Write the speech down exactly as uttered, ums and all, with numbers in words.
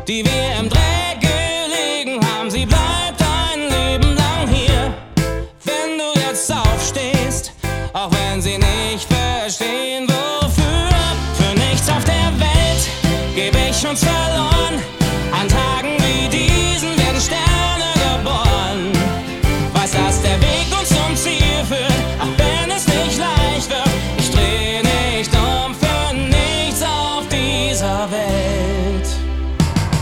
die wir im Dreck gelegen haben, sie bleibt ein Leben lang hier. Wenn du jetzt aufstehst, auch wenn sie nicht versteht.